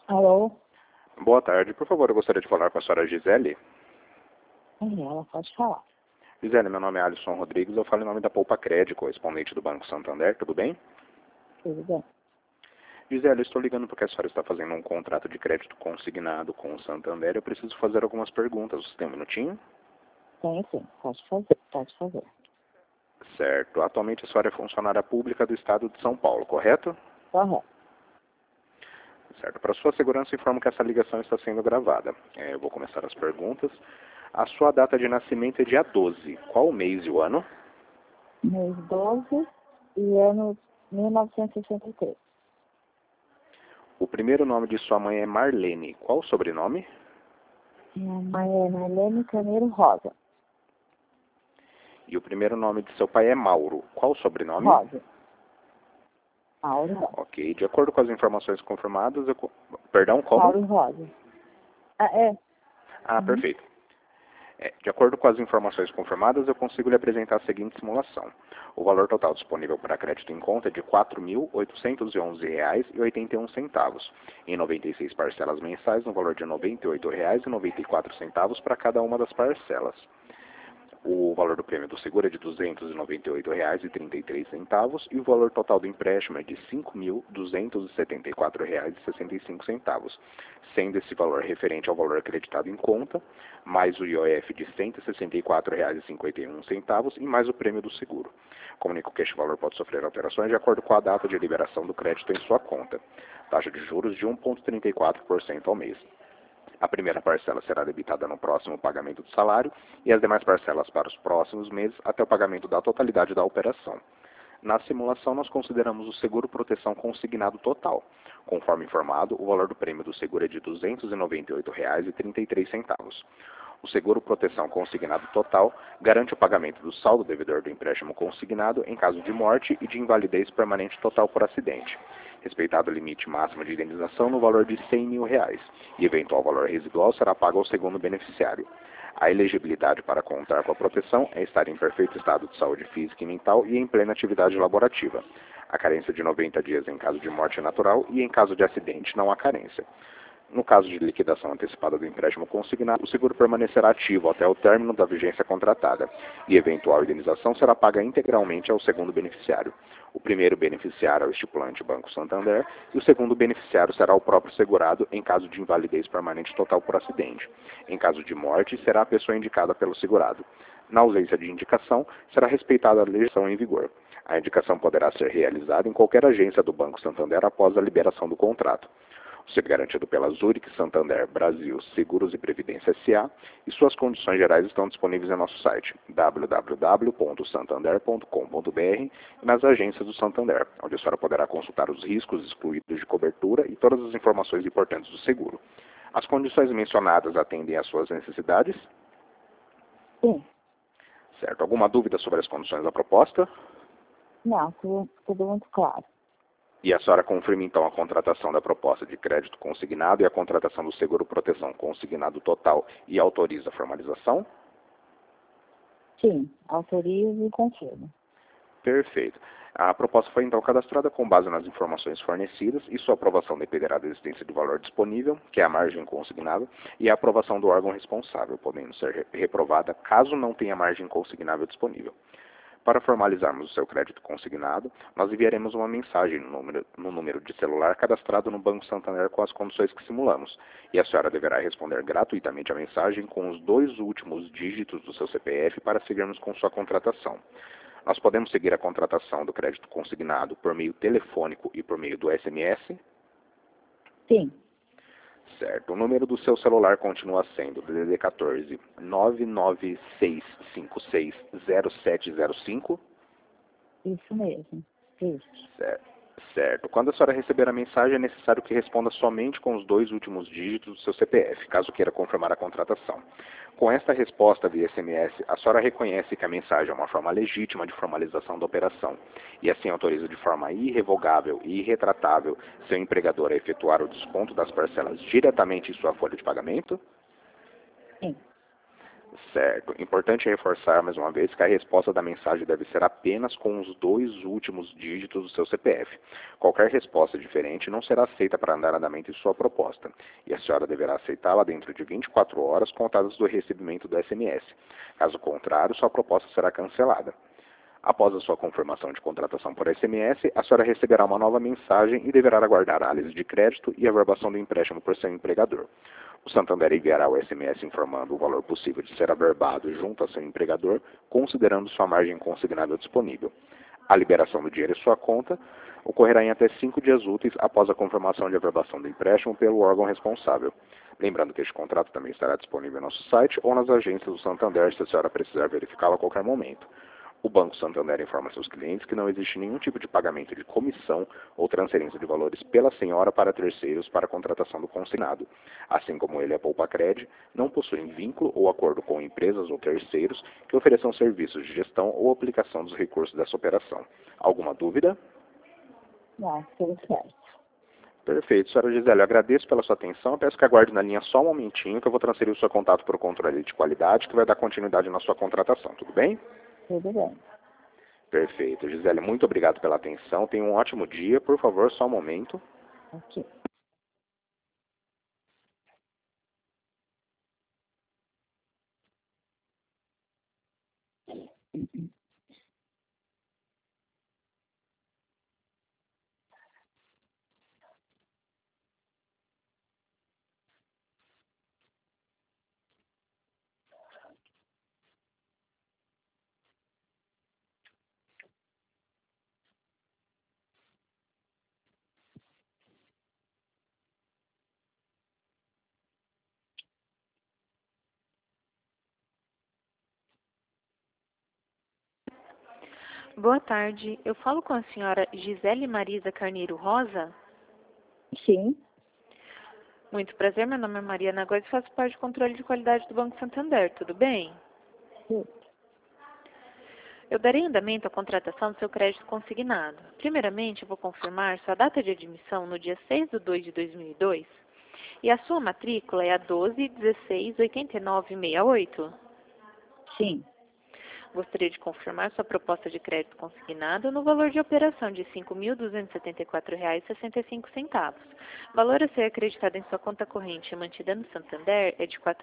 Alô? Boa tarde, por favor, eu gostaria de falar com a senhora Gisele. Ela pode falar. Gisele, meu nome é Alisson Rodrigues, eu falo em nome da Poupa Crédito, correspondente do Banco Santander, tudo bem? Tudo bem? Gisele, eu estou ligando porque a senhora está fazendo um contrato de crédito consignado com o Santander, eu preciso fazer algumas perguntas, você tem um minutinho? Tem sim, pode fazer, pode fazer. Certo, atualmente a senhora é funcionária pública do Estado de São Paulo, correto? Correto. Certo, para sua segurança informo que essa ligação está sendo gravada. Eu vou começar as perguntas. A sua data de nascimento é dia 12, qual o mês e o ano? Mês 12 e ano 1963. O primeiro nome de sua mãe é Marlene, qual o sobrenome? Minha mãe é Marlene Caneiro Rosa. E o primeiro nome de seu pai é Mauro. Qual o sobrenome? Rosa. Mauro Rosa. Ok. De acordo com as informações confirmadas, Perdão, como? Mauro Rosa. Perfeito. De acordo com as informações confirmadas, eu consigo lhe apresentar a seguinte simulação. O valor total disponível para crédito em conta é de R$ 4.811,81, em 96 parcelas mensais, no valor de R$ 98,94 para cada uma das parcelas. O valor do prêmio do seguro é de R$ 298,33 e o valor total do empréstimo é de R$ 5.274,65, sendo esse valor referente ao valor acreditado em conta, mais o IOF de R$ 164,51 e mais o prêmio do seguro. Comunico que este valor pode sofrer alterações de acordo com a data de liberação do crédito em sua conta. Taxa de juros de 1,34% ao mês. A primeira parcela será debitada no próximo pagamento do salário e as demais parcelas para os próximos meses até o pagamento da totalidade da operação. Na simulação, nós consideramos o seguro proteção consignado total. Conforme informado, o valor do prêmio do seguro é de R$ 298,33. O seguro proteção consignado total garante o pagamento do saldo devedor do empréstimo consignado em caso de morte e de invalidez permanente total por acidente, respeitado o limite máximo de indenização no valor de R$ 100 mil, e eventual valor residual será pago ao segundo beneficiário. A elegibilidade para contar com a proteção é estar em perfeito estado de saúde física e mental e em plena atividade laborativa. A carência de 90 dias em caso de morte natural e em caso de acidente não há carência. No caso de liquidação antecipada do empréstimo consignado, o seguro permanecerá ativo até o término da vigência contratada e eventual indenização será paga integralmente ao segundo beneficiário. O primeiro beneficiário é o estipulante Banco Santander e o segundo beneficiário será o próprio segurado em caso de invalidez permanente total por acidente. Em caso de morte, será a pessoa indicada pelo segurado. Na ausência de indicação, será respeitada a legislação em vigor. A indicação poderá ser realizada em qualquer agência do Banco Santander após a liberação do contrato. O seguro garantido pela Zurich Santander Brasil Seguros e Previdência S.A. e suas condições gerais estão disponíveis em nosso site www.santander.com.br e nas agências do Santander, onde a senhora poderá consultar os riscos excluídos de cobertura e todas as informações importantes do seguro. As condições mencionadas atendem às suas necessidades? Sim. Certo. Alguma dúvida sobre as condições da proposta? Não, tudo muito claro. E a senhora confirma então a contratação da proposta de crédito consignado e a contratação do seguro proteção consignado total e autoriza a formalização? Sim, autorizo e confirmo. Perfeito. A proposta foi então cadastrada com base nas informações fornecidas e sua aprovação dependerá da existência de valor disponível, que é a margem consignável, e a aprovação do órgão responsável, podendo ser reprovada caso não tenha margem consignável disponível. Para formalizarmos o seu crédito consignado, nós enviaremos uma mensagem no número de celular cadastrado no Banco Santander com as condições que simulamos, e a senhora deverá responder gratuitamente a mensagem com os 2 últimos dígitos do seu CPF para seguirmos com sua contratação. Nós podemos seguir a contratação do crédito consignado por meio telefônico e por meio do SMS? Sim. Certo. O número do seu celular continua sendo DDD 14 996560705? Isso mesmo. Isso. Certo. Quando a senhora receber a mensagem, é necessário que responda somente com os 2 últimos dígitos do seu CPF, caso queira confirmar a contratação. Com esta resposta via SMS, a senhora reconhece que a mensagem é uma forma legítima de formalização da operação e assim autoriza de forma irrevogável e irretratável seu empregador a efetuar o desconto das parcelas diretamente em sua folha de pagamento? Sim. Certo. Importante reforçar mais uma vez que a resposta da mensagem deve ser apenas com os 2 últimos dígitos do seu CPF. Qualquer resposta diferente não será aceita para andar andamento em sua proposta, e a senhora deverá aceitá-la dentro de 24 horas contadas do recebimento do SMS. Caso contrário, sua proposta será cancelada. Após a sua confirmação de contratação por SMS, a senhora receberá uma nova mensagem e deverá aguardar a análise de crédito e a averbação do empréstimo por seu empregador. O Santander enviará o SMS informando o valor possível de ser averbado junto a seu empregador, considerando sua margem consignada disponível. A liberação do dinheiro em sua conta ocorrerá em até 5 dias úteis após a confirmação de averbação do empréstimo pelo órgão responsável. Lembrando que este contrato também estará disponível no nosso site ou nas agências do Santander se a senhora precisar verificá-lo a qualquer momento. O Banco Santander informa seus clientes que não existe nenhum tipo de pagamento de comissão ou transferência de valores pela senhora para terceiros para a contratação do consignado. Assim como ele, a Poupacred, não possuem vínculo ou acordo com empresas ou terceiros que ofereçam serviços de gestão ou aplicação dos recursos dessa operação. Alguma dúvida? Não, tudo certo. Perfeito, senhora Gisele, eu agradeço pela sua atenção. Eu peço que aguarde na linha só um momentinho que eu vou transferir o seu contato para o controle de qualidade que vai dar continuidade na sua contratação, tudo bem? Tudo bem. Perfeito. Gisele, muito obrigado pela atenção. Tenha um ótimo dia. Por favor, só um momento. Ok. Boa tarde. Eu falo com a senhora Gisele Marisa Carneiro Rosa? Sim. Muito prazer, meu nome é Mariana Góes e faço parte do controle de qualidade do Banco Santander, tudo bem? Sim. Eu darei andamento à contratação do seu crédito consignado. Primeiramente, eu vou confirmar sua data de admissão no dia 6/2/2002 e a sua matrícula é a 12168968. Sim. Gostaria de confirmar sua proposta de crédito consignado no valor de operação de R$ 5.274,65. Valor a ser acreditado em sua conta corrente e mantida no Santander é de R$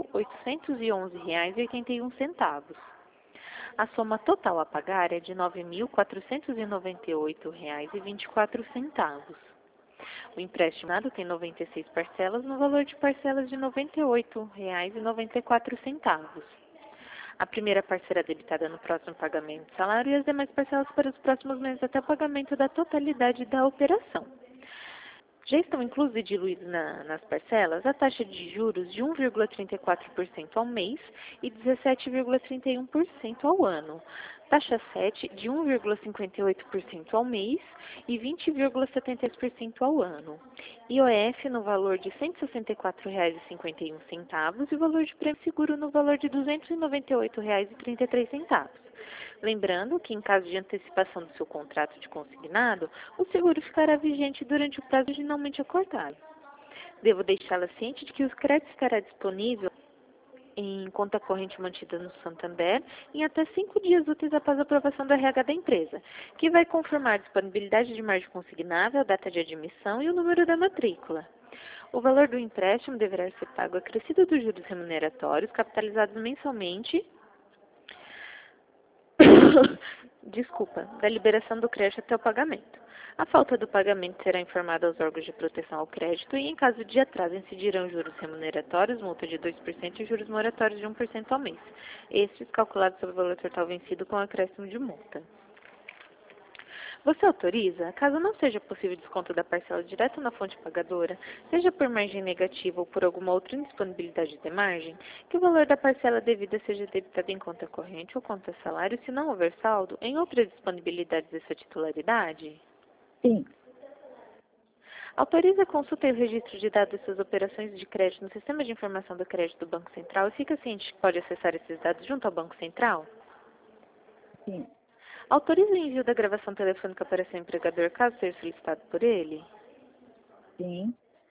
4.811,81. A soma total a pagar é de R$ 9.498,24. O empréstimo tem 96 parcelas no valor de parcelas de R$ 98,94. A primeira parcela debitada no próximo pagamento do salário e as demais parcelas para os próximos meses até o pagamento da totalidade da operação. Já estão inclusos e diluídos nas parcelas a taxa de juros de 1,34% ao mês e 17,31% ao ano. Taxa 7 de 1,58% ao mês e 20,76% ao ano. IOF no valor de R$ 164,51 e o valor de prêmio seguro no valor de R$ 298,33. Lembrando que, em caso de antecipação do seu contrato de consignado, o seguro ficará vigente durante o prazo originalmente acordado. Devo deixá-la ciente de que o crédito estará disponível em conta corrente mantida no Santander em até 5 dias úteis após a aprovação do RH da empresa, que vai confirmar a disponibilidade de margem consignável, a data de admissão e o número da matrícula. O valor do empréstimo deverá ser pago acrescido dos juros remuneratórios, capitalizados mensalmente da liberação do crédito até o pagamento. A falta do pagamento será informada aos órgãos de proteção ao crédito e, em caso de atraso, incidirão juros remuneratórios, multa de 2% e juros moratórios de 1% ao mês. Estes calculados sobre o valor total vencido com acréscimo de multa. Você autoriza, caso não seja possível desconto da parcela direto na fonte pagadora, seja por margem negativa ou por alguma outra indisponibilidade de margem, que o valor da parcela devida seja debitado em conta corrente ou conta salário, se não houver saldo, em outras disponibilidades de sua titularidade? Sim. Autoriza a consulta e o registro de dados de suas operações de crédito no Sistema de Informação do Crédito do Banco Central e fica ciente que pode acessar esses dados junto ao Banco Central? Sim. Autoriza o envio da gravação telefônica para seu empregador, caso seja solicitado por ele? Sim.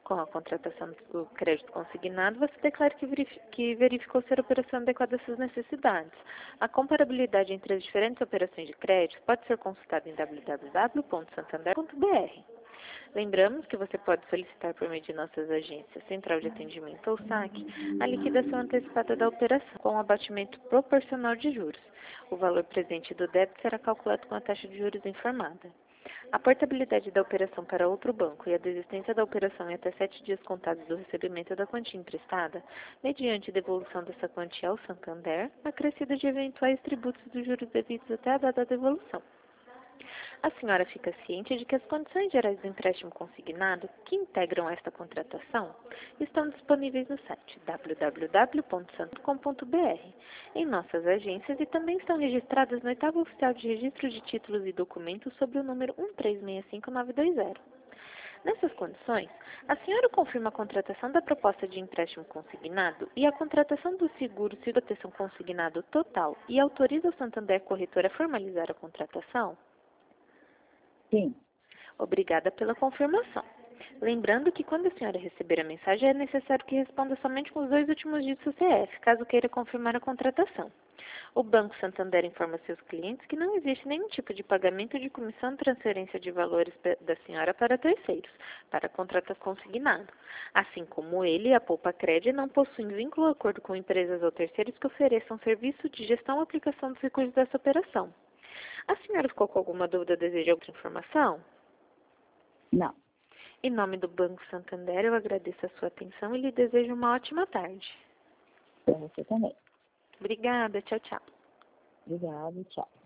Com a contratação do crédito consignado, você declara que verificou ser a operação adequada às suas necessidades. A comparabilidade entre as diferentes operações de crédito pode ser consultada em www.santander.br. Lembramos que você pode solicitar por meio de nossas agências Central de Atendimento ou SAC a liquidação antecipada da operação com um abatimento proporcional de juros. O valor presente do débito será calculado com a taxa de juros informada. A portabilidade da operação para outro banco e a desistência da operação em até 7 dias contados do recebimento da quantia emprestada, mediante devolução dessa quantia ao Santander, acrescida de eventuais tributos dos juros devidos até a data da devolução. A senhora fica ciente de que as condições gerais do empréstimo consignado que integram esta contratação estão disponíveis no site www.santo.com.br, em nossas agências e também estão registradas no 8º Oficial de Registro de Títulos e Documentos sob o número 1365920. Nessas condições, a senhora confirma a contratação da proposta de empréstimo consignado e a contratação do seguro de proteção consignado total e autoriza o Santander Corretora a formalizar a contratação? Sim. Obrigada pela confirmação. Lembrando que quando a senhora receber a mensagem, é necessário que responda somente com os 2 últimos dígitos do CPF, caso queira confirmar a contratação. O Banco Santander informa seus clientes que não existe nenhum tipo de pagamento de comissão de transferência de valores da senhora para terceiros, para contrato consignado. Assim como ele, a Poupa Cred não possuem vínculo ou acordo com empresas ou terceiros que ofereçam serviço de gestão ou aplicação dos recursos dessa operação. A senhora ficou com alguma dúvida ou deseja outra informação? Não. Em nome do Banco Santander, eu agradeço a sua atenção e lhe desejo uma ótima tarde. Para você também. Obrigada, tchau, tchau. Obrigada, tchau.